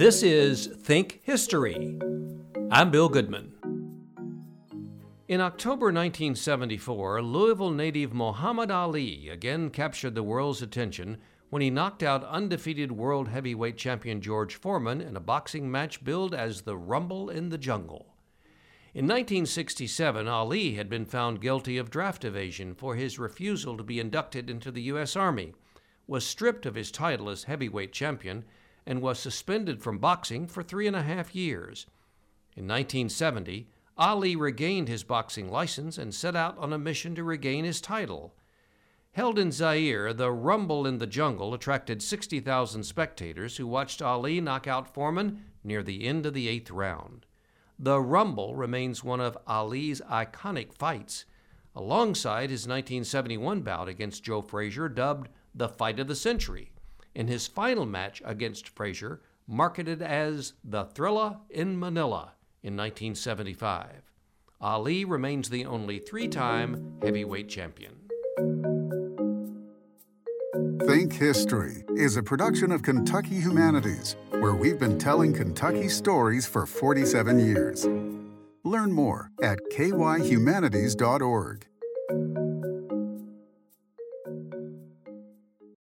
This is Think History. I'm Bill Goodman. In October 1974, Louisville native Muhammad Ali again captured the world's attention when he knocked out undefeated world heavyweight champion George Foreman in a boxing match billed as the Rumble in the Jungle. In 1967, Ali had been found guilty of draft evasion for his refusal to be inducted into the U.S. Army, was stripped of his title as heavyweight champion, and was suspended from boxing for 3.5 years. In 1970, Ali regained his boxing license and set out on a mission to regain his title. Held in Zaire, the Rumble in the Jungle attracted 60,000 spectators who watched Ali knock out Foreman near the end of the 8th round. The Rumble remains one of Ali's iconic fights, alongside his 1971 bout against Joe Frazier, dubbed the Fight of the Century, in his final match against Frazier, marketed as the Thrilla in Manila in 1975. Ali remains the only 3-time heavyweight champion. Think History is a production of Kentucky Humanities, where we've been telling Kentucky stories for 47 years. Learn more at kyhumanities.org.